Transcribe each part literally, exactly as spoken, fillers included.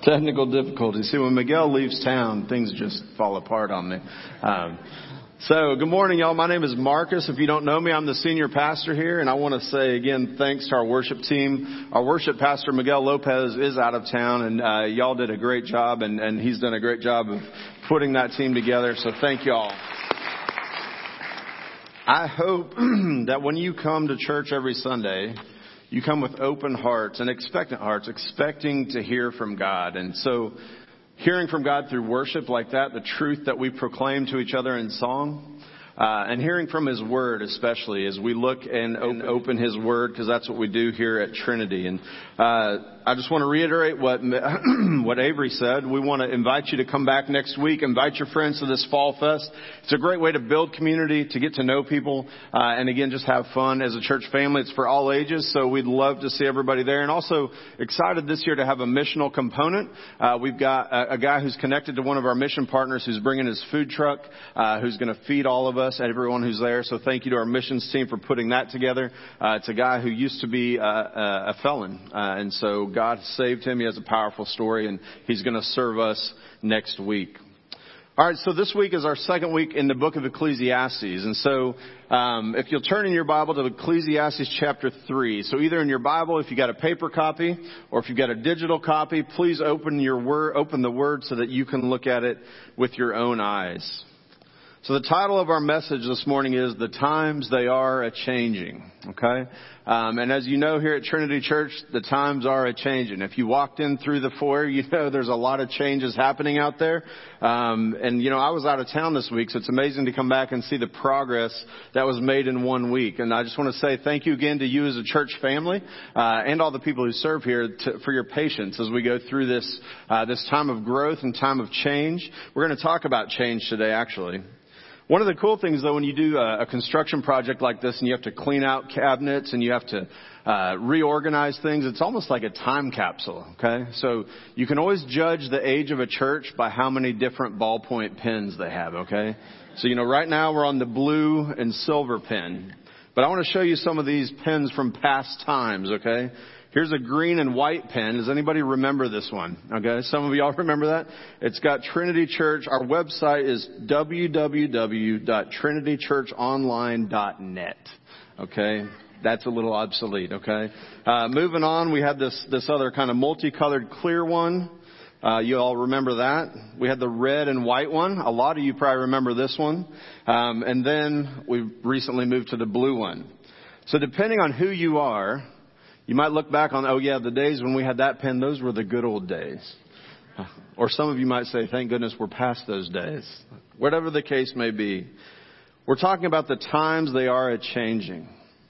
Technical difficulties. See, when Miguel leaves town, things just fall apart on me. Um, so, good morning, y'all. My name is Marcus. If you don't know me, I'm the senior pastor here, and I want to say again, thanks to our worship team. Our worship pastor, Miguel Lopez, is out of town, and uh, y'all did a great job, and, and he's done a great job of putting that team together. So, thank y'all. I hope that when you come to church every Sunday, you come with open hearts and expectant hearts, expecting to hear from God. And so hearing from God through worship like that, the truth that we proclaim to each other in song, uh, and hearing from His Word especially as we look and open His Word, because that's what we do here at Trinity. And uh, I just want to reiterate what what Avery said. We want to invite you to come back next week. Invite your friends to this Fall Fest. It's a great way to build community, to get to know people, uh, and again, just have fun as a church family. It's for all ages, so we'd love to see everybody there. And also excited this year to have a missional component. Uh, we've got a, a guy who's connected to one of our mission partners who's bringing his food truck, uh, who's going to feed all of us, everyone who's there. So thank you to our missions team for putting that together. Uh, it's a guy who used to be uh, a felon, uh, and so God saved him. He has a powerful story, and he's going to serve us next week. All right, so this week is our second week in the book of Ecclesiastes. And so um, if you'll turn in your Bible to Ecclesiastes chapter three. So either in your Bible, if you got a paper copy, or if you've got a digital copy, please open your word, open the word so that you can look at it with your own eyes. So the title of our message this morning is The Times They Are A-Changing. Okay? Um, and as you know, here at Trinity Church, the times are a-changing. If you walked in through the foyer, you know there's a lot of changes happening out there. Um, and, you know, I was out of town this week, so it's amazing to come back and see the progress that was made in one week. And I just want to say thank you again to you as a church family uh, and all the people who serve here to, for your patience as we go through this uh, this time of growth and time of change. We're going to talk about change today, actually. One of the cool things, though, when you do a, a construction project like this and you have to clean out cabinets and you have to uh, reorganize things, it's almost like a time capsule, okay? So you can always judge the age of a church by how many different ballpoint pens they have, okay? So, you know, right now we're on the blue and silver pen. But I want to show you some of these pens from past times, okay? Here's a green and white pen. Does anybody remember this one? Okay, some of y'all remember that? It's got Trinity Church. Our website is w w w dot trinity church online dot net. Okay, that's a little obsolete. Okay, uh, moving on, we had this this other kind of multicolored clear one. Uh, you all remember that? We had the red and white one. A lot of you probably remember this one. Um, and then we recently moved to the blue one. So depending on who you are, you might look back on, oh yeah, the days when we had that pen, those were the good old days. Or some of you might say, thank goodness we're past those days. Whatever the case may be, we're talking about the times they are a-changing.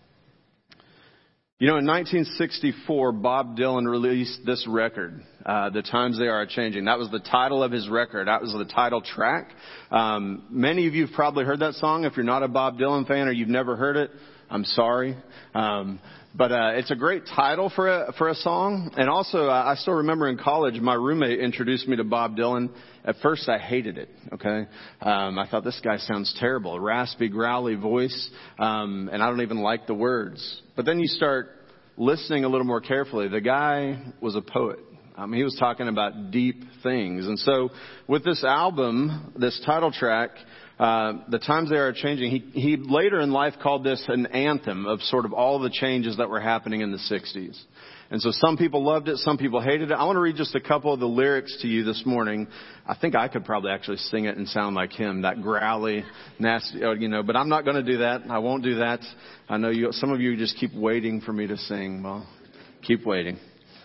You know, in nineteen sixty-four, Bob Dylan released this record, uh, The Times They Are A-Changing. That was the title of his record. That was the title track. Um, many of you have probably heard that song. If you're not a Bob Dylan fan or you've never heard it, I'm sorry. Um, But uh, it's a great title for a for a song. And also, uh, I still remember in college, my roommate introduced me to Bob Dylan. At first, I hated it, okay? Um, I thought, this guy sounds terrible. A raspy, growly voice, um, and I don't even like the words. But then you start listening a little more carefully. The guy was a poet. Um, he was talking about deep things. And so with this album, this title track, Uh, The Times They Are A-Changing, he, he later in life called this an anthem of sort of all the changes that were happening in the sixties. And so some people loved it, some people hated it. I want to read just a couple of the lyrics to you this morning. I think I could probably actually sing it and sound like him, that growly, nasty, you know, but I'm not going to do that. I won't do that. I know you, some of you just keep waiting for me to sing. Well, keep waiting.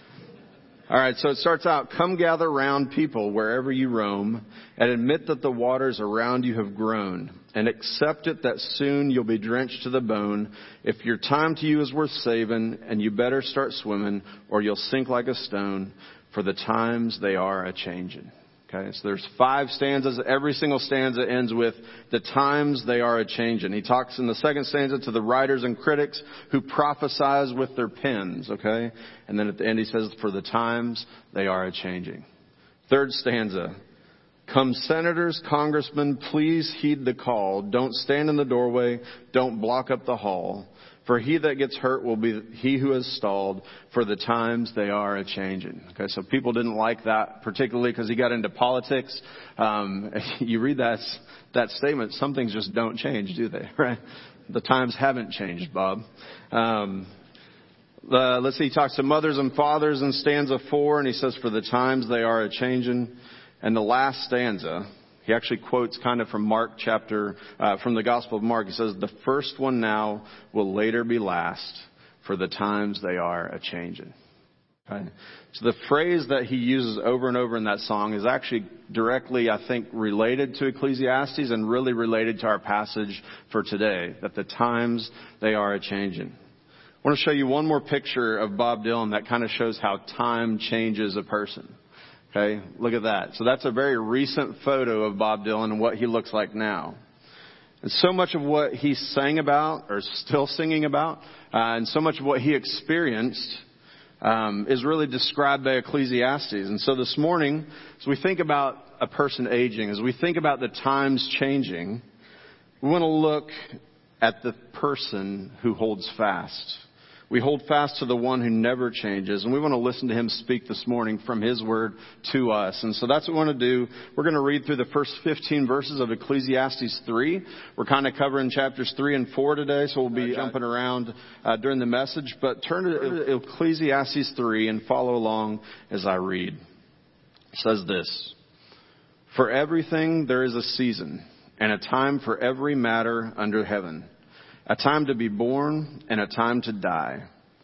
All right, so it starts out, come gather round people wherever you roam and admit that the waters around you have grown and accept it that soon you'll be drenched to the bone. If your time to you is worth saving, and you better start swimming or you'll sink like a stone, for the times they are a-changing. Okay, so there's five stanzas. Every single stanza ends with the times they are a-changing. He talks in the second stanza to the writers and critics who prophesize with their pens. Okay, and then at the end he says, for the times they are a-changing. Third stanza. Come senators, congressmen, please heed the call. Don't stand in the doorway. Don't block up the hall. For he that gets hurt will be he who is stalled, for the times they are a-changing. Okay, so people didn't like that particularly because he got into politics. Um, you read that, that statement, some things just don't change, do they? Right? The times haven't changed, Bob. Um, uh, let's see, he talks to mothers and fathers in stanza four, and he says, for the times they are a-changing. And the last stanza, he actually quotes kind of from Mark chapter, uh, from the Gospel of Mark. He says, the first one now will later be last, for the times they are a-changing. Okay? So the phrase that he uses over and over in that song is actually directly, I think, related to Ecclesiastes and really related to our passage for today, that the times they are a-changing. I want to show you one more picture of Bob Dylan that kind of shows how time changes a person. Okay, look at that. So that's a very recent photo of Bob Dylan and what he looks like now. And so much of what he sang about, or still singing about, uh, and so much of what he experienced um, is really described by Ecclesiastes. And so this morning, as we think about a person aging, as we think about the times changing, we want to look at the person who holds fast. We hold fast to the one who never changes, and we want to listen to him speak this morning from his word to us. And so that's what we want to do. We're going to read through the first fifteen verses of Ecclesiastes three. We're kind of covering chapters three and four today, so we'll be jumping around uh, during the message. But turn to Ecclesiastes three and follow along as I read. It says this: for everything there is a season, and a time for every matter under heaven. A time to be born and a time to die.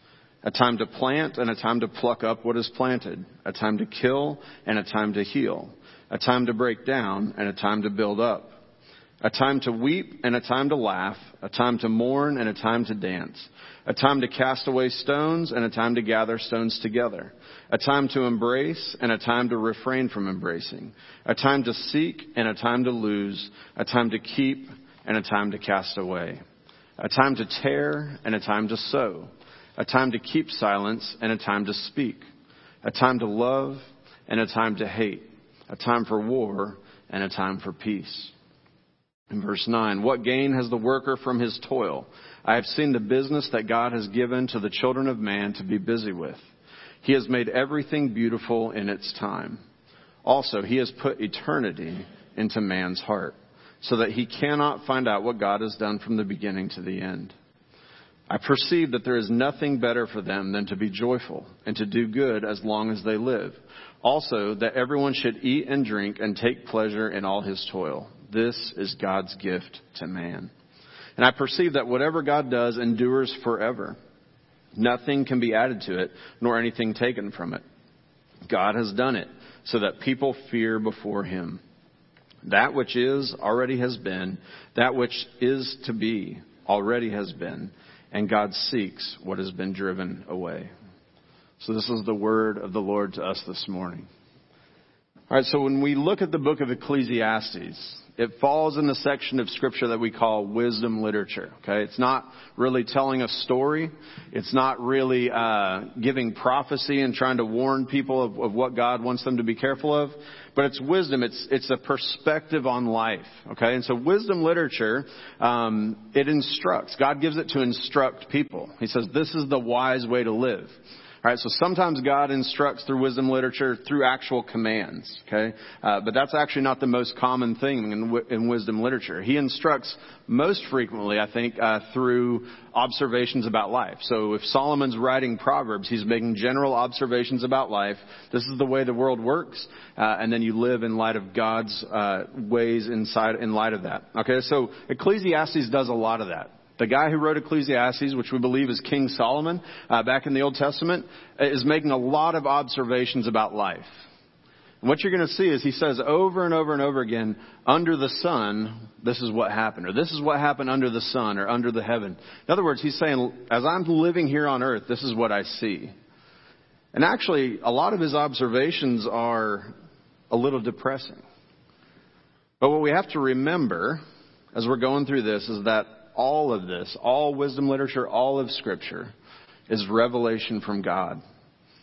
A time to plant and a time to pluck up what is planted. A time to kill and a time to heal. A time to break down and a time to build up. A time to weep and a time to laugh. A time to mourn and a time to dance. A time to cast away stones and a time to gather stones together. A time to embrace and a time to refrain from embracing. A time to seek and a time to lose. A time to keep and a time to cast away. A time to tear and a time to sow. A time to keep silence and a time to speak. A time to love and a time to hate. A time for war and a time for peace. In verse nine, what gain has the worker from his toil? I have seen the business that God has given to the children of man to be busy with. He has made everything beautiful in its time. Also, he has put eternity into man's heart, so that he cannot find out what God has done from the beginning to the end. I perceive that there is nothing better for them than to be joyful and to do good as long as they live. Also, that everyone should eat and drink and take pleasure in all his toil. This is God's gift to man. And I perceive that whatever God does endures forever. Nothing can be added to it, nor anything taken from it. God has done it so that people fear before him. That which is already has been. That which is to be already has been. And God seeks what has been driven away. So this is the word of the Lord to us this morning. All right, so when we look at the book of Ecclesiastes, it falls in the section of Scripture that we call wisdom literature. Okay, it's not really telling a story. It's not really uh, giving prophecy and trying to warn people of, of what God wants them to be careful of. But it's wisdom. It's it's a perspective on life. Okay, and so wisdom literature, um, it instructs. God gives it to instruct people. He says this is the wise way to live. All right, so sometimes God instructs through wisdom literature through actual commands, okay? Uh, but that's actually not the most common thing in, in wisdom literature. He instructs most frequently, I think, uh, through observations about life. So if Solomon's writing Proverbs, he's making general observations about life. This is the way the world works, uh, and then you live in light of God's uh, ways inside in light of that. Okay, so Ecclesiastes does a lot of that. The guy who wrote Ecclesiastes, which we believe is King Solomon, uh, back in the Old Testament, is making a lot of observations about life. And what you're going to see is he says over and over and over again, under the sun, this is what happened, or this is what happened under the sun or under the heaven. In other words, he's saying, as I'm living here on earth, this is what I see. And actually, a lot of his observations are a little depressing. But what we have to remember as we're going through this is that all of this, all wisdom literature, all of Scripture is revelation from God.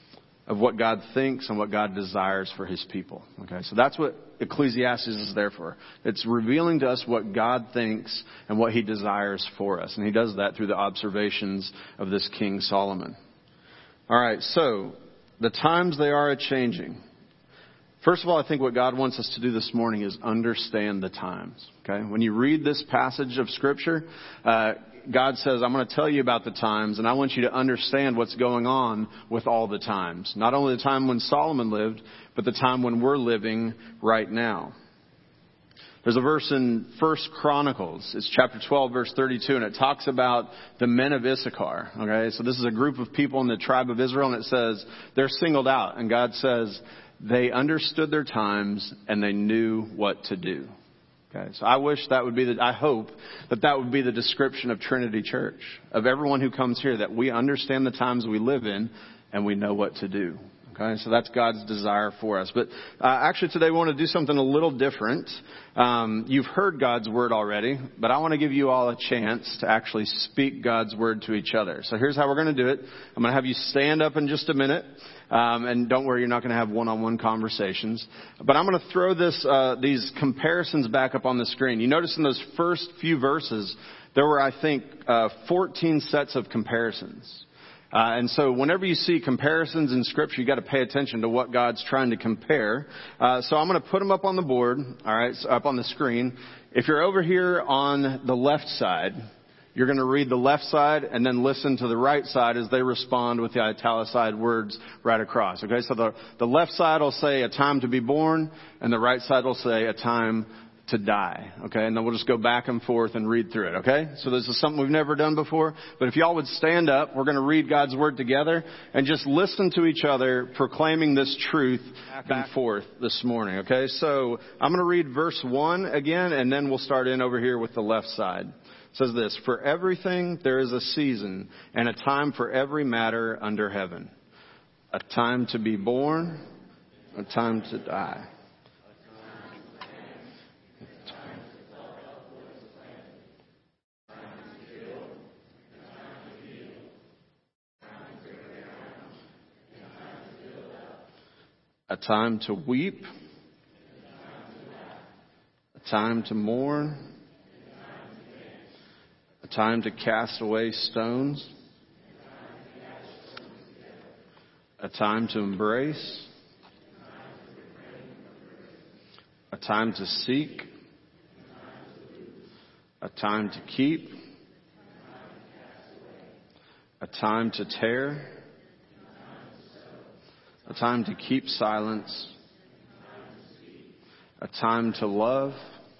of what God thinks and what God desires for his people. Okay, so that's what Ecclesiastes is there for. It's revealing to us what God thinks and what he desires for us. And he does that through the observations of this King Solomon. All right, so the times they are a-changing. First of all, I think what God wants us to do this morning is understand the times. Okay, when you read this passage of Scripture, uh, God says, I'm going to tell you about the times, and I want you to understand what's going on with all the times. Not only the time when Solomon lived, but the time when we're living right now. There's a verse in First Chronicles. It's chapter twelve, verse thirty-two, and it talks about the men of Issachar. Okay, so this is a group of people in the tribe of Israel, and it says they're singled out. And God says they understood their times and they knew what to do. Okay, so I wish that would be the, I hope that that would be the description of Trinity Church, of everyone who comes here, that we understand the times we live in and we know what to do. Okay, so that's God's desire for us. But uh, actually today we want to do something a little different. Um, you've heard God's word already, but I want to give you all a chance to actually speak God's word to each other. So here's how we're going to do it. I'm going to have you stand up in just a minute. Um, and don't worry, you're not going to have one-on-one conversations. But I'm going to throw this, uh, these comparisons back up on the screen. You notice in those first few verses, there were, I think, uh, fourteen sets of comparisons. Uh, and so whenever you see comparisons in Scripture, you got to pay attention to what God's trying to compare. Uh, so I'm going to put them up on the board, all right, so up on the screen. If you're over here on the left side, you're going to read the left side and then listen to the right side as they respond with the italicized words right across. Okay, so the, the left side will say a time to be born, and the right side will say a time to die. Okay, and then we'll just go back and forth and read through it. Okay, so this is something we've never done before. But if y'all would stand up, we're going to read God's word together and just listen to each other proclaiming this truth back and forth this morning. Okay, so I'm going to read verse one again, and then we'll start in over here with the left side. It says this: for everything there is a season and a time for every matter under heaven. A time to be born, a time to die. A time to weep, a time to mourn, a time to cast away stones, a time to embrace, a time to seek, a time to keep, a time to tear, a time to keep silence, a time to love,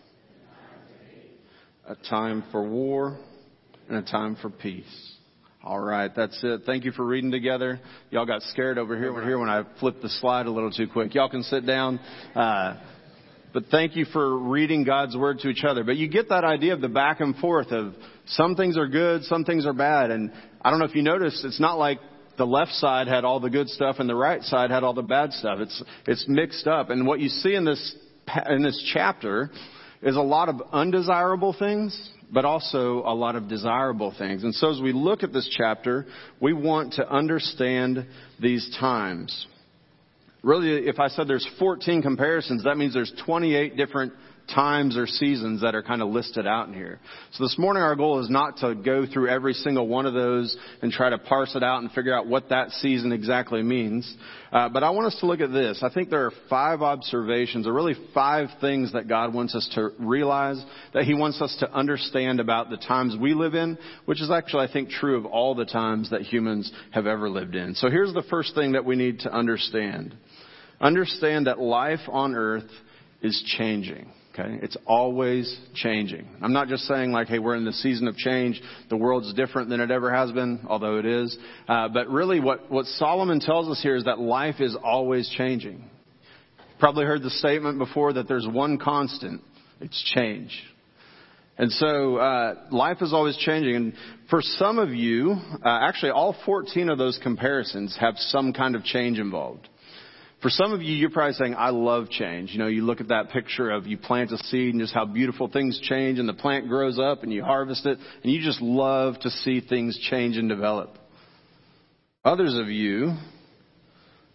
a time for war, and a time for peace. All right, that's it. Thank you for reading together. Y'all got scared over here, over here when I flipped the slide a little too quick. Y'all can sit down. Uh, but thank you for reading God's word to each other. But you get that idea of the back and forth of some things are good, some things are bad. And I don't know if you noticed, it's not like the left side had all the good stuff and the right side had all the bad stuff. It's it's mixed up. And what you see in this in this chapter is a lot of undesirable things, but also a lot of desirable things. And so as we look at this chapter, we want to understand these times. Really, if I said there's fourteen comparisons, that means there's twenty-eight different times or seasons that are kind of listed out in here. So this morning our goal is not to go through every single one of those and try to parse it out and figure out what that season exactly means. Uh, but I want us to look at this. I think there are five observations, or really five things that God wants us to realize, that He wants us to understand about the times we live in, which is actually, I think, true of all the times that humans have ever lived in. So here's the first thing that we need to understand. Understand that life on earth is changing. Okay, it's always changing. I'm not just saying like, hey, we're in the season of change. The world's different than it ever has been, although it is. Uh, but really what, what Solomon tells us here is that life is always changing. Probably heard the statement before that there's one constant. It's change. And so uh, life is always changing. And for some of you, uh, actually all fourteen of those comparisons have some kind of change involved. For some of you, you're probably saying, I love change. You know, you look at that picture of you plant a seed and just how beautiful things change, and the plant grows up and you harvest it, and you just love to see things change and develop. Others of you,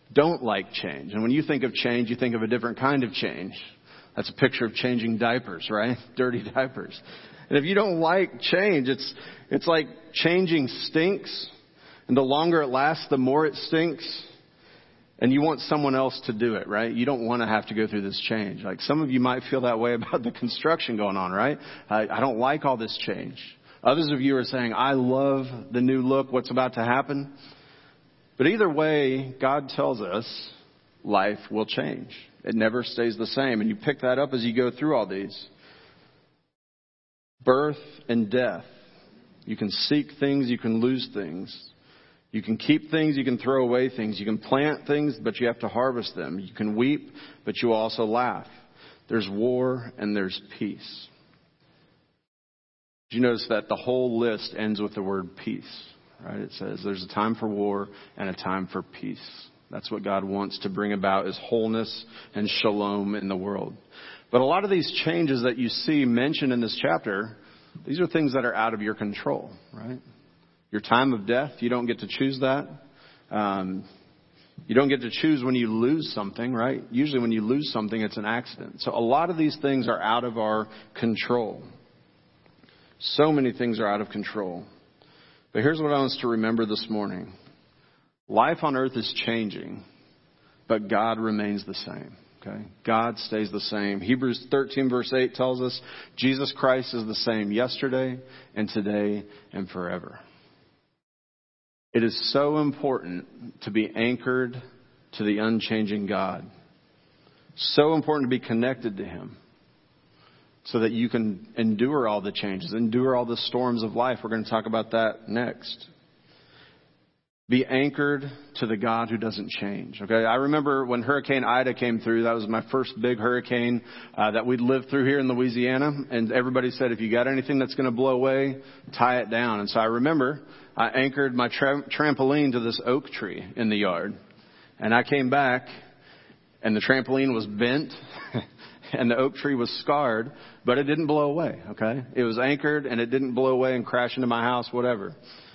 don't like change. And when you think of change, you think of a different kind of change. That's a picture of changing diapers, right? Dirty diapers. And if you don't like change, it's it's like changing stinks. And the longer it lasts, the more it stinks. And you want someone else to do it, right? You don't want to have to go through this change. Like some of you might feel that way about the construction going on, right? I, I don't like all this change. Others of you are saying, I love the new look, what's about to happen. But either way, God tells us life will change. It never stays the same. And you pick that up as you go through all these. Birth and death. You can seek things, you can lose things. You can keep things, you can throw away things. You can plant things, but you have to harvest them. You can weep, but you also laugh. There's war and there's peace. Did you notice that the whole list ends with the word peace? Right? It says there's a time for war and a time for peace. That's what God wants to bring about is wholeness and shalom in the world. But a lot of these changes that you see mentioned in this chapter, these are things that are out of your control, right? Your time of death, you don't get to choose that. Um, you don't get to choose when you lose something, right? Usually when you lose something, it's an accident. So a lot of these things are out of our control. So many things are out of control. But here's what I want us to remember this morning. Life on earth is changing, but God remains the same. Okay? God stays the same. Hebrews thirteen verse eight tells us Jesus Christ is the same yesterday and today and forever. It is so important to be anchored to the unchanging God. So important to be connected to Him so that you can endure all the changes, endure all the storms of life. We're going to talk about that next. Be anchored to the God who doesn't change. Okay, I remember when Hurricane Ida came through. That was my first big hurricane uh, that we'd lived through here in Louisiana. And everybody said, if you got anything that's going to blow away, tie it down. And so I remember I anchored my tra- trampoline to this oak tree in the yard. And I came back and the trampoline was bent and the oak tree was scarred, but it didn't blow away. Okay, it was anchored and it didn't blow away and crash into my house, whatever.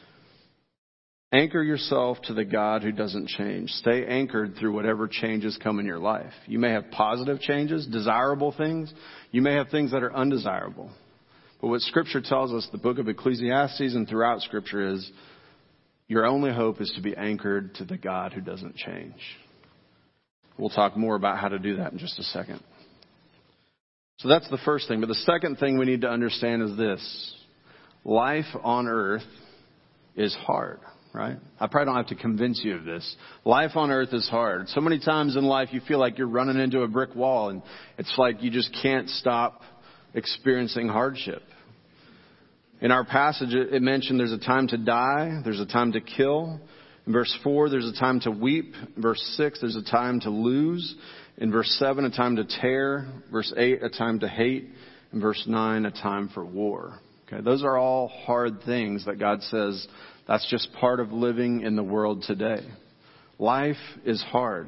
Anchor yourself to the God who doesn't change. Stay anchored through whatever changes come in your life. You may have positive changes, desirable things. You may have things that are undesirable. But what Scripture tells us, the book of Ecclesiastes and throughout Scripture is, your only hope is to be anchored to the God who doesn't change. We'll talk more about how to do that in just a second. So that's the first thing. But the second thing we need to understand is this. Life on earth is hard. Right? I probably don't have to convince you of this. Life on earth is hard. So many times in life you feel like you're running into a brick wall and it's like you just can't stop experiencing hardship. In our passage it mentioned there's a time to die, there's a time to kill. In verse four there's a time to weep. In verse six there's a time to lose. In verse seven a time to tear. Verse eight a time to hate. In verse nine a time for war. Okay, those are all hard things that God says that's just part of living in the world today. Life is hard.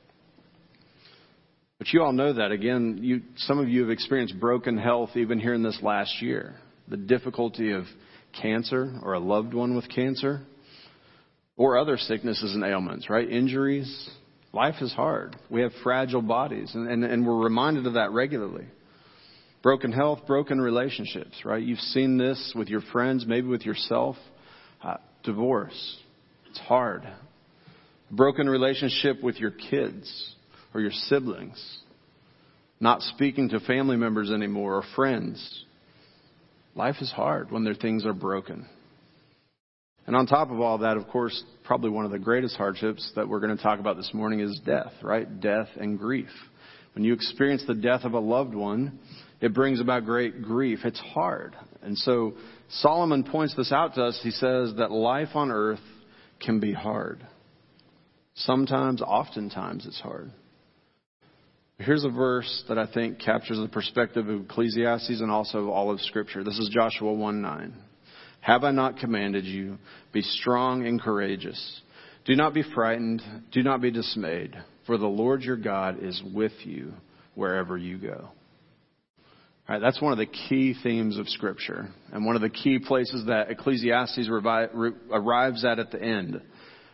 But you all know that. Again, you, some of you have experienced broken health even here in this last year. The difficulty of cancer or a loved one with cancer or other sicknesses and ailments, right? Injuries. Life is hard. We have fragile bodies and, and, and we're reminded of that regularly. Broken health, broken relationships, right? You've seen this with your friends, maybe with yourself. Uh, divorce. It's hard. Broken relationship with your kids or your siblings. Not speaking to family members anymore or friends. Life is hard when their things are broken. And on top of all that, of course, probably one of the greatest hardships that we're going to talk about this morning is death, right? Death and grief. When you experience the death of a loved one, it brings about great grief. It's hard. And so Solomon points this out to us. He says that life on earth can be hard. Sometimes, oftentimes, it's hard. Here's a verse that I think captures the perspective of Ecclesiastes and also of all of Scripture. This is Joshua one nine. Have I not commanded you? Be strong and courageous. Do not be frightened. Do not be dismayed. For the Lord your God is with you wherever you go. All right, that's one of the key themes of Scripture and one of the key places that Ecclesiastes revi- re- arrives at at the end.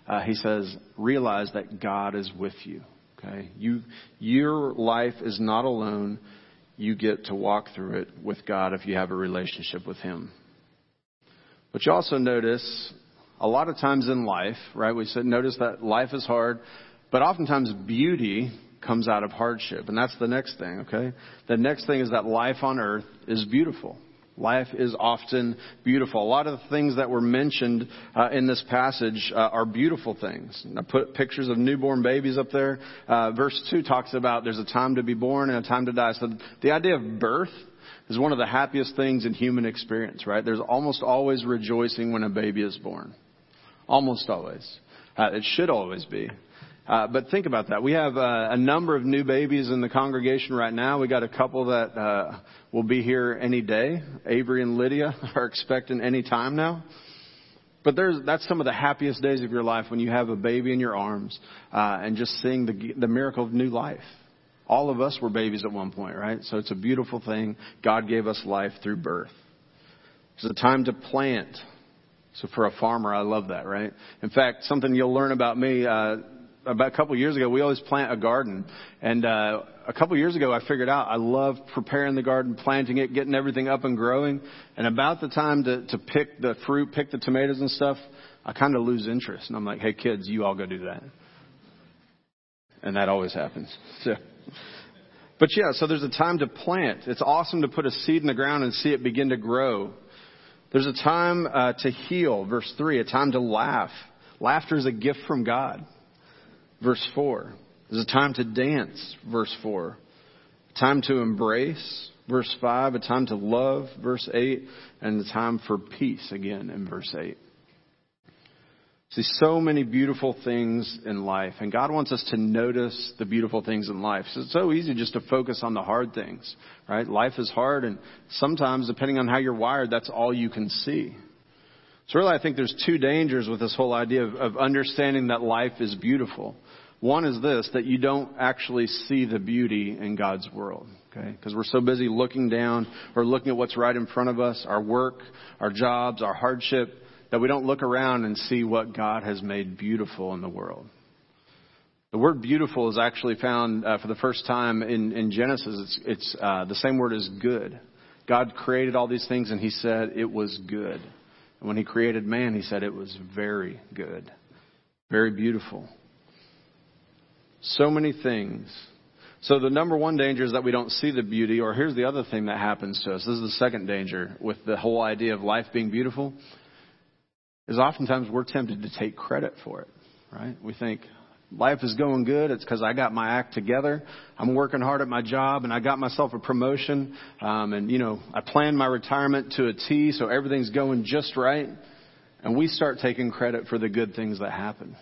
uh, he says, realize that God is with you. Okay, you, your life is not alone. You get to walk through it with God if you have a relationship with Him. But you also notice a lot of times in life, right? We said, notice that life is hard, but oftentimes beauty comes out of hardship. And that's the next thing, okay? The next thing is that life on earth is beautiful. Life is often beautiful. A lot of the things that were mentioned uh, in this passage uh, are beautiful things. And I put pictures of newborn babies up there. Uh, verse two talks about there's a time to be born and a time to die. So the idea of birth is one of the happiest things in human experience, right? There's almost always rejoicing when a baby is born. Almost always. Uh, it should always be. Uh, but think about that. We have uh, a number of new babies in the congregation right now. We got a couple that uh, will be here any day. Avery and Lydia are expecting any time now. But there's that's some of the happiest days of your life when you have a baby in your arms uh, and just seeing the the miracle of new life. All of us were babies at one point, right? So it's a beautiful thing. God gave us life through birth. It's a time to plant. So for a farmer, I love that, right? In fact, something you'll learn about me. Uh, About a couple of years ago, we always plant a garden. And uh, a couple of years ago, I figured out I love preparing the garden, planting it, getting everything up and growing. And about the time to, to pick the fruit, pick the tomatoes and stuff, I kind of lose interest. And I'm like, hey, kids, you all go do that. And that always happens. So, but yeah, so there's a time to plant. It's awesome to put a seed in the ground and see it begin to grow. There's a time uh, to heal, verse three, a time to laugh. Laughter is a gift from God. Verse four, there's a time to dance, verse four. A time to embrace, verse five. A time to love, verse eight. And a time for peace, again, in verse eight. See, so many beautiful things in life. And God wants us to notice the beautiful things in life. So it's so easy just to focus on the hard things, right? Life is hard. And sometimes, depending on how you're wired, that's all you can see. So really, I think there's two dangers with this whole idea of, of understanding that life is beautiful. One is this, that you don't actually see the beauty in God's world, okay? Because we're so busy looking down or looking at what's right in front of us, our work, our jobs, our hardship, that we don't look around and see what God has made beautiful in the world. The word beautiful is actually found uh, for the first time in, in Genesis. It's, it's uh, the same word as good. God created all these things and He said it was good. And when He created man, He said it was very good, very beautiful. So many things. So the number one danger is that we don't see the beauty. Or here's the other thing that happens to us. This is the second danger with the whole idea of life being beautiful. Is oftentimes we're tempted to take credit for it, right? We think life is going good. It's because I got my act together. I'm working hard at my job and I got myself a promotion. Um, and, you know, I planned my retirement to a T, so everything's going just right. And we start taking credit for the good things that happen.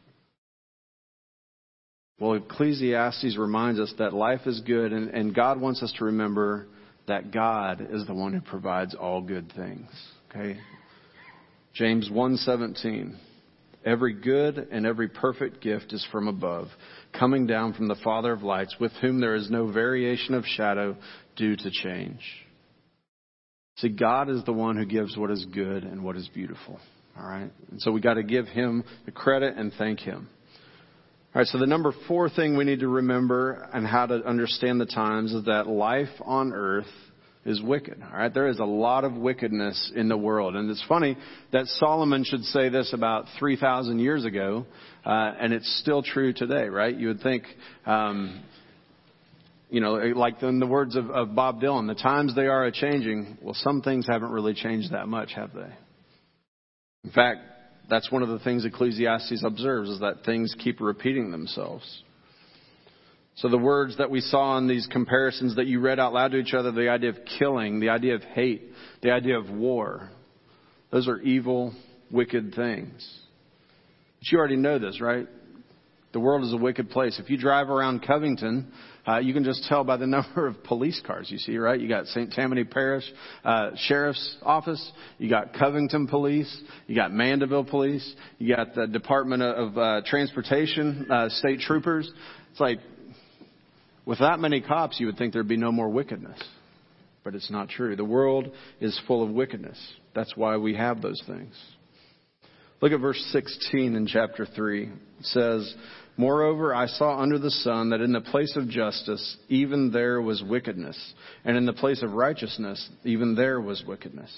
Well, Ecclesiastes reminds us that life is good, and, and God wants us to remember that God is the one who provides all good things. Okay? James one seventeen. Every good and every perfect gift is from above, coming down from the Father of lights, with whom there is no variation of shadow due to change. See, God is the one who gives what is good and what is beautiful. All right? And so we got to give Him the credit and thank Him. All right, so the number four thing we need to remember and how to understand the times is that life on earth is wicked. All right, there is a lot of wickedness in the world. And it's funny that Solomon should say this about three thousand years ago, uh, and it's still true today, right? You would think, um, you know, like in the words of, of Bob Dylan, the times they are a-changing. Well, some things haven't really changed that much, have they? In fact, that's one of the things Ecclesiastes observes, is that things keep repeating themselves. So the words that we saw in these comparisons that you read out loud to each other, the idea of killing, the idea of hate, the idea of war, those are evil, wicked things. But you already know this, right? The world is a wicked place. If you drive around Covington, uh, you can just tell by the number of police cars you see, right? You got Saint Tammany Parish uh, Sheriff's Office. You got Covington Police. You got Mandeville Police. You got the Department of uh, Transportation, uh, State Troopers. It's like, with that many cops, you would think there'd be no more wickedness. But it's not true. The world is full of wickedness. That's why we have those things. Look at verse sixteen in chapter three. It says, "Moreover, I saw under the sun that in the place of justice, even there was wickedness, and in the place of righteousness, even there was wickedness."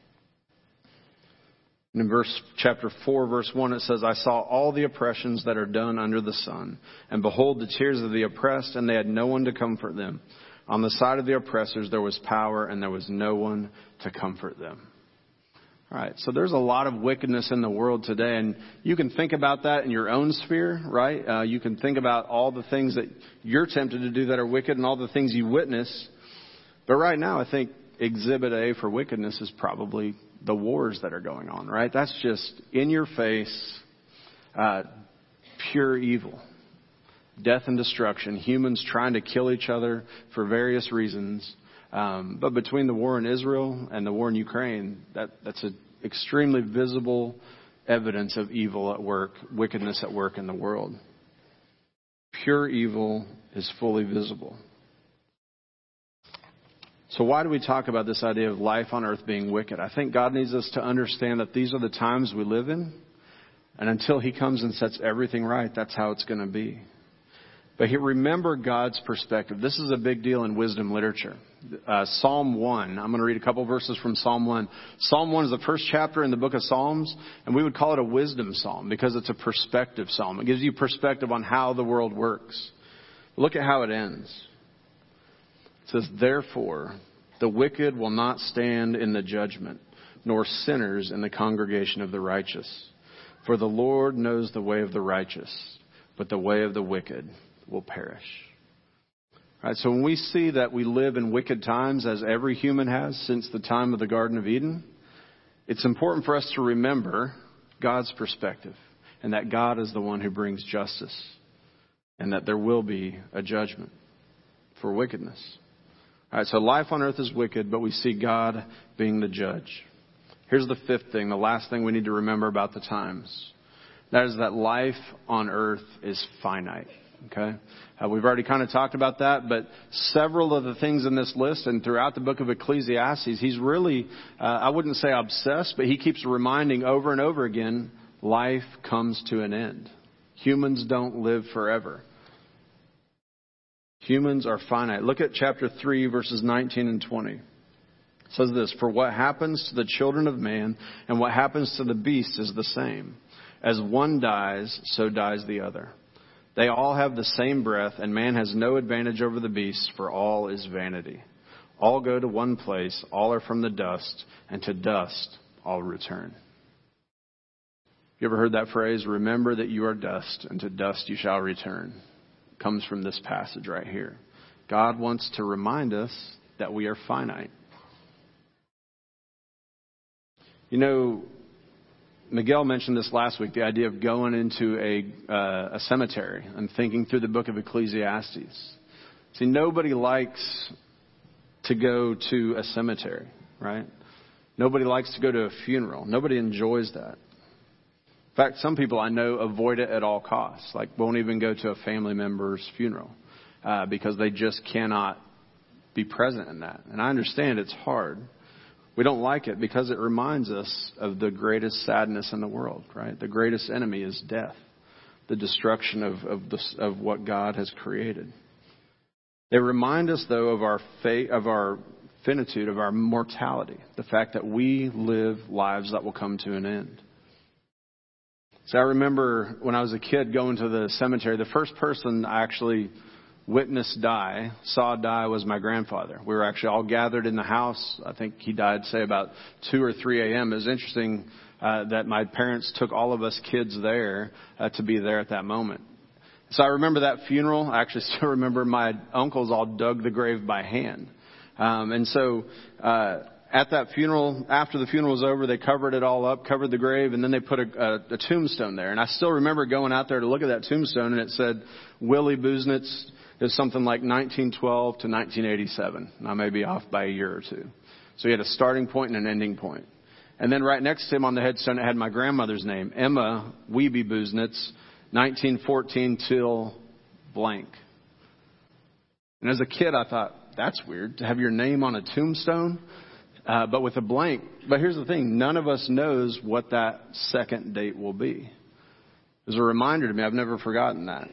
And in verse chapter four, verse one, it says, "I saw all the oppressions that are done under the sun, and behold the tears of the oppressed, and they had no one to comfort them. On the side of the oppressors there was power, and there was no one to comfort them." All right, so there's a lot of wickedness in the world today, and you can think about that in your own sphere, right? Uh, you can think about all the things that you're tempted to do that are wicked and all the things you witness. But right now, I think exhibit A for wickedness is probably the wars that are going on, right? That's just in your face, uh, pure evil. Death and destruction, humans trying to kill each other for various reasons. Um, but between the war in Israel and the war in Ukraine, that, that's an extremely visible evidence of evil at work, wickedness at work in the world. Pure evil is fully visible. So why do we talk about this idea of life on earth being wicked? I think God needs us to understand that these are the times we live in. And until He comes and sets everything right, that's how it's going to be. But here, remember God's perspective. This is a big deal in wisdom literature. Uh, Psalm one. I'm going to read a couple verses from Psalm one. Psalm one is the first chapter in the book of Psalms, and we would call it a wisdom psalm because it's a perspective psalm. It gives you perspective on how the world works. Look at how it ends. It says, "Therefore, the wicked will not stand in the judgment, nor sinners in the congregation of the righteous. For the Lord knows the way of the righteous, but the way of the wicked will perish." All right, so when we see that we live in wicked times, as every human has since the time of the Garden of Eden, it's important for us to remember God's perspective and that God is the one who brings justice and that there will be a judgment for wickedness. All right, so life on earth is wicked, but we see God being the judge. Here's the fifth thing, the last thing we need to remember about the times. That is that life on earth is finite. Okay, uh, we've already kind of talked about that, but several of the things in this list and throughout the book of Ecclesiastes, he's really, uh, I wouldn't say obsessed, but he keeps reminding over and over again, life comes to an end. Humans don't live forever. Humans are finite. Look at chapter three, verses nineteen and twenty. It says this, "For what happens to the children of man and what happens to the beast is the same. As one dies, so dies the other. They all have the same breath, and man has no advantage over the beasts, for all is vanity. All go to one place, all are from the dust, and to dust all return." You ever heard that phrase, "Remember that you are dust, and to dust you shall return"? It comes from this passage right here. God wants to remind us that we are finite. You know, Miguel mentioned this last week, the idea of going into a uh, a cemetery and thinking through the book of Ecclesiastes. See, nobody likes to go to a cemetery, right? Nobody likes to go to a funeral. Nobody enjoys that. In fact, some people I know avoid it at all costs, like won't even go to a family member's funeral uh, because they just cannot be present in that. And I understand it's hard. We don't like it because it reminds us of the greatest sadness in the world, right? The greatest enemy is death, the destruction of of, the, of what God has created. They remind us, though, of our fate, of our finitude, of our mortality, the fact that we live lives that will come to an end. So I remember when I was a kid going to the cemetery, the first person I actually witnessed die, saw die, was my grandfather. We were actually all gathered in the house. I think he died, say, about two or three a.m. It was interesting uh, that my parents took all of us kids there uh, to be there at that moment. So I remember that funeral. I actually still remember my uncles all dug the grave by hand. Um, and so uh, at that funeral, after the funeral was over, they covered it all up, covered the grave, and then they put a, a, a tombstone there. And I still remember going out there to look at that tombstone, and it said Willie Busenitz. It was something like nineteen twelve to nineteen eighty-seven. And I may be off by a year or two. So he had a starting point and an ending point. And then right next to him on the headstone, it had my grandmother's name, Emma Wiebe Busenitz, nineteen fourteen till blank. And as a kid, I thought, that's weird to have your name on a tombstone. uh, but with a blank. But here's the thing. None of us knows what that second date will be. It was a reminder to me. I've never forgotten that.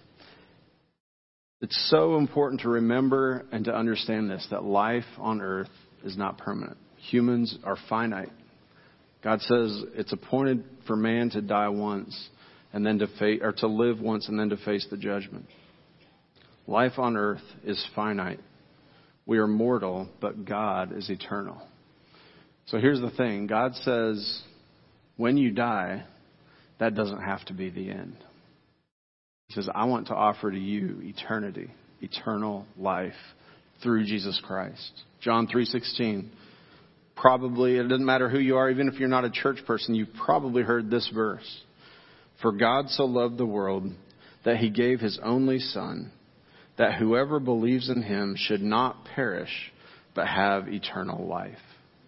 It's so important to remember and to understand this, that life on earth is not permanent. Humans are finite. God says it's appointed for man to die once and then to face, or to live once and then to face the judgment. Life on earth is finite. We are mortal, but God is eternal. So here's the thing. God says when you die, that doesn't have to be the end. He says, I want to offer to you eternity, eternal life through Jesus Christ. John three sixteen. Probably, it doesn't matter who you are, even if you're not a church person, you've probably heard this verse. For God so loved the world that he gave his only Son, that whoever believes in him should not perish, but have eternal life.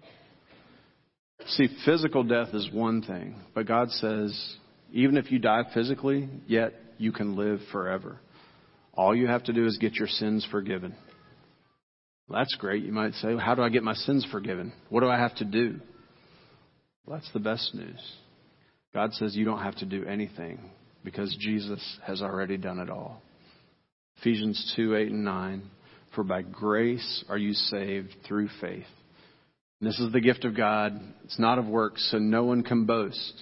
See, physical death is one thing, but God says, even if you die physically, yet you can live forever. All you have to do is get your sins forgiven. Well, that's great. You might say, how do I get my sins forgiven? What do I have to do? Well, that's the best news. God says you don't have to do anything because Jesus has already done it all. Ephesians two, eight and nine. For by grace are you saved through faith. And this is the gift of God. It's not of works, so no one can boast.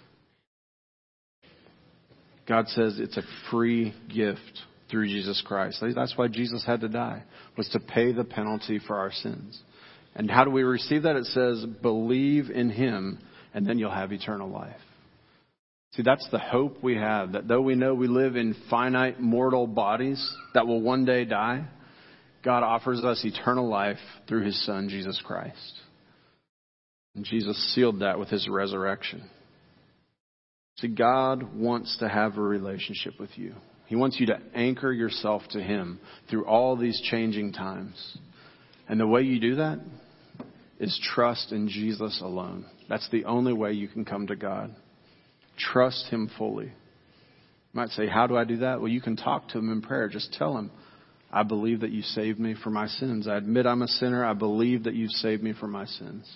God says it's a free gift through Jesus Christ. That's why Jesus had to die, was to pay the penalty for our sins. And how do we receive that? It says, believe in him, and then you'll have eternal life. See, that's the hope we have, that though we know we live in finite mortal bodies that will one day die, God offers us eternal life through his Son, Jesus Christ. And Jesus sealed that with his resurrection. See, God wants to have a relationship with you. He wants you to anchor yourself to him through all these changing times. And the way you do that is trust in Jesus alone. That's the only way you can come to God. Trust him fully. You might say, how do I do that? Well, you can talk to him in prayer. Just tell him, I believe that you saved me from my sins. I admit I'm a sinner. I believe that you've saved me from my sins.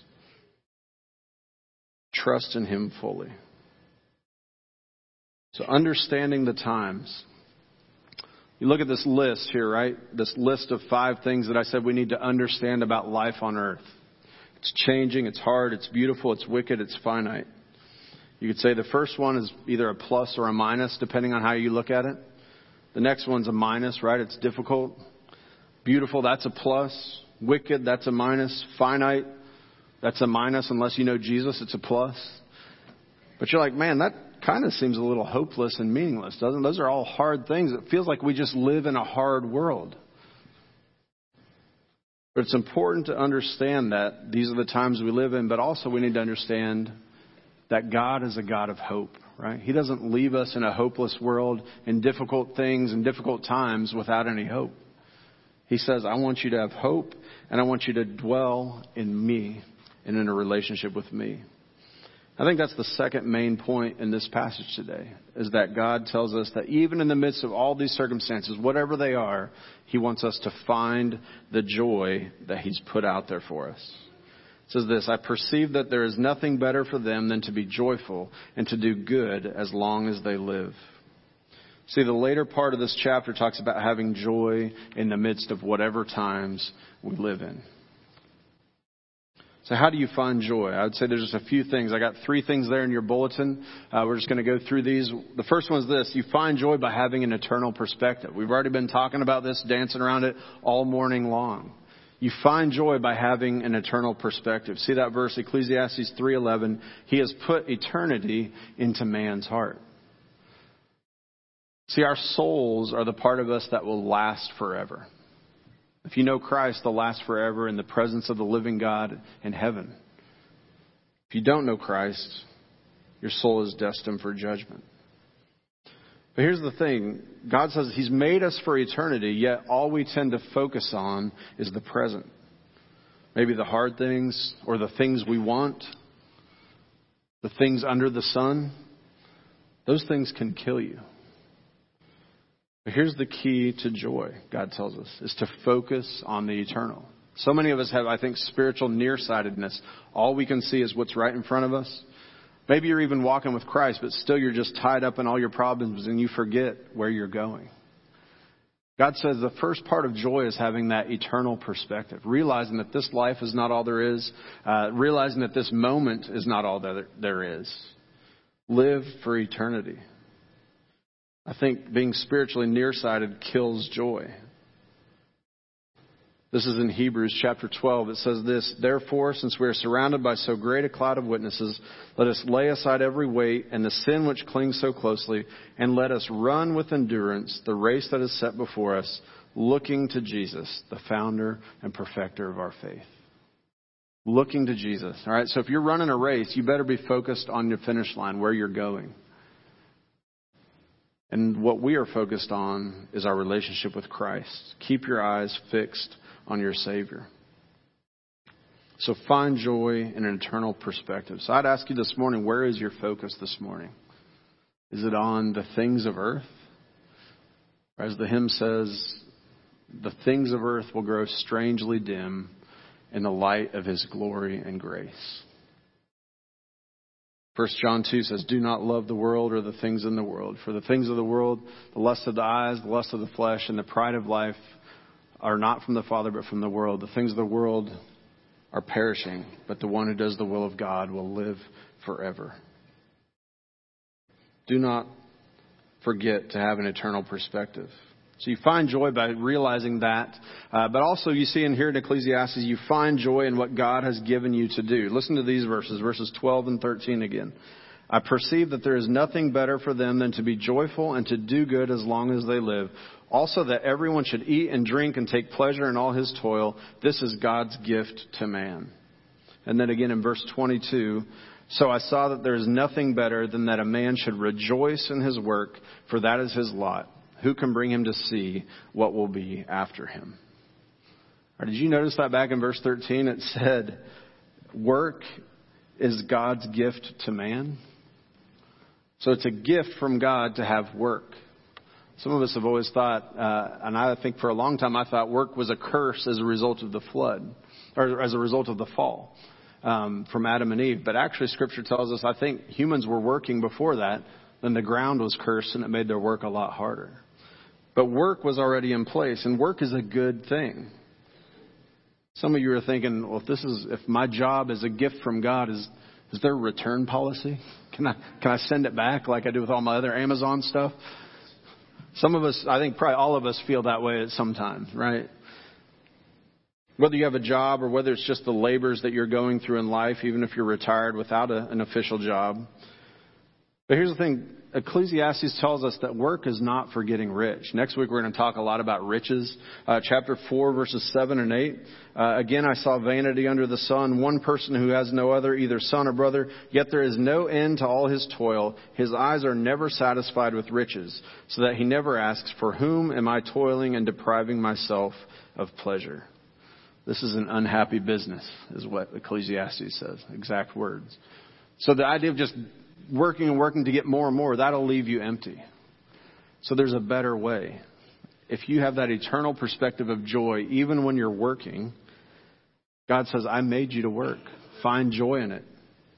Trust in him fully. So understanding the times. You look at this list here, right? This list of five things that I said we need to understand about life on earth. It's changing, it's hard, it's beautiful, it's wicked, it's finite. You could say the first one is either a plus or a minus, depending on how you look at it. The next one's a minus, right? It's difficult. Beautiful, that's a plus. Wicked, that's a minus. Finite, that's a minus. Unless you know Jesus, it's a plus. But you're like, man, that kind of seems a little hopeless and meaningless, doesn't it? Those are all hard things. It feels like we just live in a hard world. But it's important to understand that these are the times we live in, but also we need to understand that God is a God of hope, right? He doesn't leave us in a hopeless world, in difficult things and difficult times without any hope. He says, I want you to have hope, and I want you to dwell in me and in a relationship with me. I think that's the second main point in this passage today, is that God tells us that even in the midst of all these circumstances, whatever they are, he wants us to find the joy that he's put out there for us. It says this, I perceive that there is nothing better for them than to be joyful and to do good as long as they live. See, the later part of this chapter talks about having joy in the midst of whatever times we live in. So how do you find joy? I would say there's just a few things. I got three things there in your bulletin. Uh, we're just going to go through these. The first one is this. You find joy by having an eternal perspective. We've already been talking about this, dancing around it all morning long. You find joy by having an eternal perspective. See that verse, Ecclesiastes three eleven. He has put eternity into man's heart. See, our souls are the part of us that will last forever. If you know Christ, they'll last forever in the presence of the living God in heaven. If you don't know Christ, your soul is destined for judgment. But here's the thing. God says he's made us for eternity, yet all we tend to focus on is the present. Maybe the hard things or the things we want, the things under the sun. Those things can kill you. But here's the key to joy, God tells us, is to focus on the eternal. So many of us have, I think, spiritual nearsightedness. All we can see is what's right in front of us. Maybe you're even walking with Christ, but still you're just tied up in all your problems and you forget where you're going. God says the first part of joy is having that eternal perspective, realizing that this life is not all there is, uh, realizing that this moment is not all that there is. Live for eternity. I think being spiritually nearsighted kills joy. This is in Hebrews chapter twelve. It says this, "Therefore, since we are surrounded by so great a cloud of witnesses, let us lay aside every weight and the sin which clings so closely, and let us run with endurance the race that is set before us, looking to Jesus, the founder and perfecter of our faith." Looking to Jesus. All right, so if you're running a race, you better be focused on your finish line, where you're going. And what we are focused on is our relationship with Christ. Keep your eyes fixed on your Savior. So find joy in an eternal perspective. So I'd ask you this morning, where is your focus this morning? Is it on the things of earth? Or as the hymn says, the things of earth will grow strangely dim in the light of His glory and grace. First John two says, "Do not love the world or the things in the world. For the things of the world, the lust of the eyes, the lust of the flesh, and the pride of life are not from the Father, but from the world. The things of the world are perishing, but the one who does the will of God will live forever." Do not forget to have an eternal perspective. So you find joy by realizing that. Uh, but also you see in here in Ecclesiastes, you find joy in what God has given you to do. Listen to these verses, verses twelve and thirteen again. "I perceive that there is nothing better for them than to be joyful and to do good as long as they live. Also that everyone should eat and drink and take pleasure in all his toil. This is God's gift to man." And then again in verse twenty-two, "So I saw that there is nothing better than that a man should rejoice in his work, for that is his lot. Who can bring him to see what will be after him?" Or did you notice that back in verse thirteen? It said, work is God's gift to man. So it's a gift from God to have work. Some of us have always thought, uh, and I think for a long time I thought work was a curse as a result of the flood, or as a result of the fall um, from Adam and Eve. But actually Scripture tells us, I think humans were working before that, then the ground was cursed and it made their work a lot harder. But work was already in place, and work is a good thing. Some of you are thinking, well, if this is, if my job is a gift from God, is is there a return policy? Can I can I send it back like I do with all my other Amazon stuff? Some of us, I think probably all of us feel that way at some time, right? Whether you have a job or whether it's just the labors that you're going through in life, even if you're retired without a, an official job. But here's the thing. Ecclesiastes tells us that work is not for getting rich. Next week we're going to talk a lot about riches. Uh, chapter four, verses seven and eight. Uh, again, I saw vanity under the sun, one person who has no other, either son or brother, yet there is no end to all his toil. His eyes are never satisfied with riches, so that he never asks, for whom am I toiling and depriving myself of pleasure? This is an unhappy business, is what Ecclesiastes says. Exact words. So the idea of just working and working to get more and more, that'll leave you empty. So there's a better way. If you have that eternal perspective of joy, even when you're working, God says, I made you to work. Find joy in it.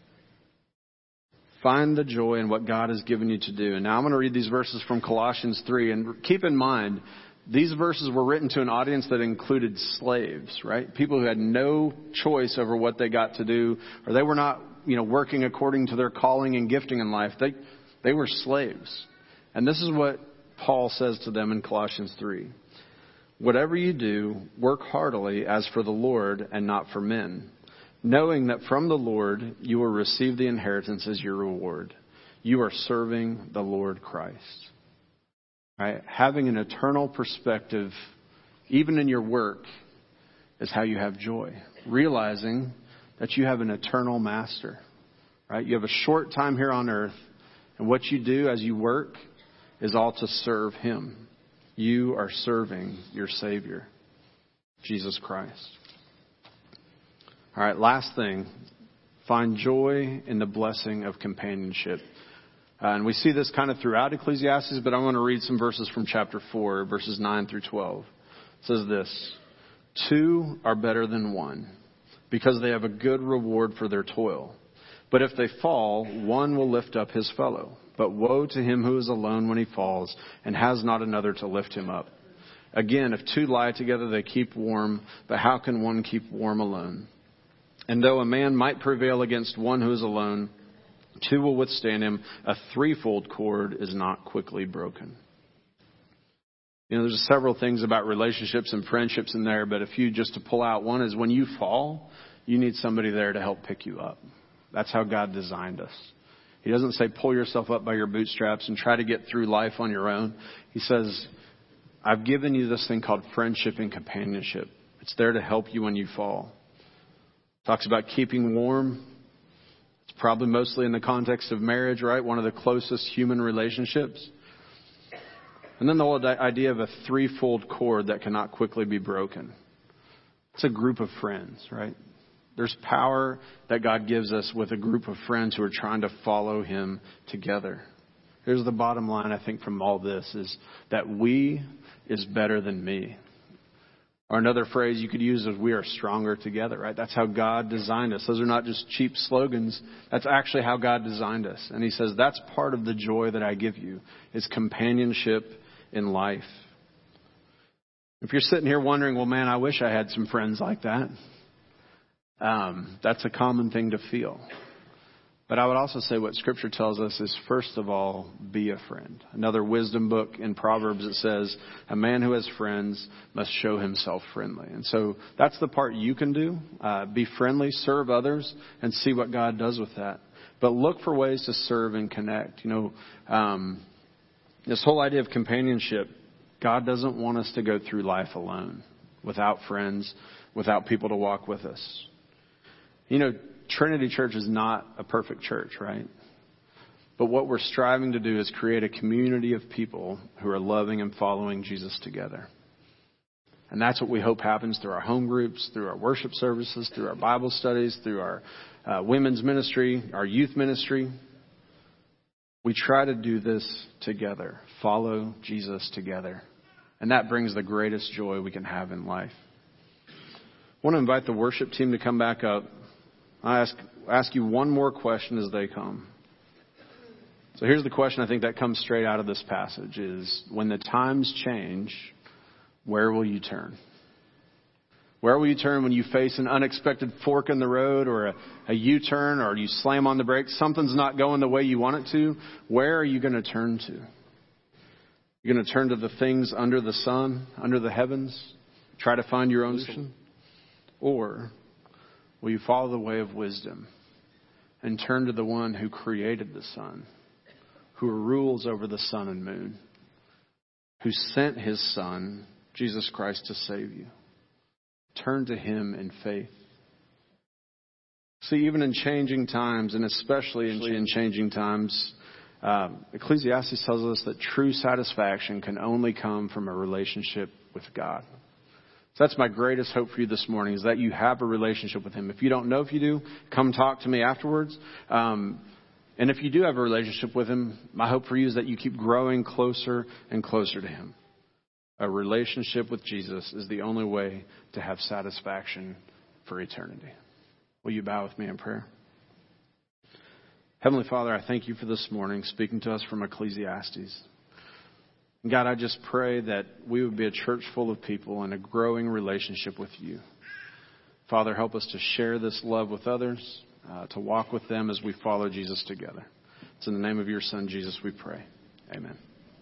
Find the joy in what God has given you to do. And now I'm going to read these verses from Colossians three. And keep in mind, these verses were written to an audience that included slaves, right? People who had no choice over what they got to do, or they were not, you know, working according to their calling and gifting in life. They, they were slaves. And this is what Paul says to them in Colossians three. Whatever you do, work heartily as for the Lord and not for men, knowing that from the Lord you will receive the inheritance as your reward. You are serving the Lord Christ. Right? Having an eternal perspective, even in your work, is how you have joy. Realizing that you have an eternal master. Right? You have a short time here on earth, and what you do as you work is all to serve Him. You are serving your Savior, Jesus Christ. All right, last thing. Find joy in the blessing of companionship. Uh, and we see this kind of throughout Ecclesiastes, but I want to read some verses from chapter four, verses nine through twelve. It says this. Two are better than one, because they have a good reward for their toil. But if they fall, one will lift up his fellow. But woe to him who is alone when he falls and has not another to lift him up. Again, if two lie together, they keep warm. But how can one keep warm alone? And though a man might prevail against one who is alone, two will withstand him. A threefold cord is not quickly broken. You know, there's several things about relationships and friendships in there, but a few just to pull out. One is when you fall, you need somebody there to help pick you up. That's how God designed us. He doesn't say pull yourself up by your bootstraps and try to get through life on your own. He says, I've given you this thing called friendship and companionship. It's there to help you when you fall. Talks about keeping warm. It's probably mostly in the context of marriage, right? One of the closest human relationships. And then the whole idea of a threefold cord that cannot quickly be broken. It's a group of friends, right? There's power that God gives us with a group of friends who are trying to follow Him together. Here's the bottom line, I think, from all this is that we is better than me. Or another phrase you could use is we are stronger together, right? That's how God designed us. Those are not just cheap slogans. That's actually how God designed us. And He says that's part of the joy that I give you is companionship in life. If you're sitting here wondering, well, man, I wish I had some friends like that. Um, that's a common thing to feel. But I would also say what Scripture tells us is, first of all, be a friend. Another wisdom book in Proverbs, it says, a man who has friends must show himself friendly. And so that's the part you can do. Uh, be friendly, serve others, and see what God does with that. But look for ways to serve and connect. You know, um, this whole idea of companionship, God doesn't want us to go through life alone, without friends, without people to walk with us. You know, Trinity Church is not a perfect church, right? But what we're striving to do is create a community of people who are loving and following Jesus together. And that's what we hope happens through our home groups, through our worship services, through our Bible studies, through our uh, women's ministry, our youth ministry. We try to do this together, follow Jesus together. And that brings the greatest joy we can have in life. I want to invite the worship team to come back up. I ask ask you one more question as they come. So here's the question I think that comes straight out of this passage is, when the times change, where will you turn? Where will you turn when you face an unexpected fork in the road or a, a U-turn, or you slam on the brakes? Something's not going the way you want it to. Where are you going to turn to? You're going to turn to the things under the sun, under the heavens, try to find your own solution? Or will you follow the way of wisdom and turn to the one who created the sun, who rules over the sun and moon, who sent His Son, Jesus Christ, to save you? Turn to Him in faith. See, even in changing times, and especially in changing times, um, Ecclesiastes tells us that true satisfaction can only come from a relationship with God. So that's my greatest hope for you this morning, is that you have a relationship with Him. If you don't know if you do, come talk to me afterwards. Um, and if you do have a relationship with Him, my hope for you is that you keep growing closer and closer to Him. A relationship with Jesus is the only way to have satisfaction for eternity. Will you bow with me in prayer? Heavenly Father, I thank You for this morning, speaking to us from Ecclesiastes. God, I just pray that we would be a church full of people in a growing relationship with You. Father, help us to share this love with others, uh, to walk with them as we follow Jesus together. It's in the name of Your Son, Jesus, we pray. Amen.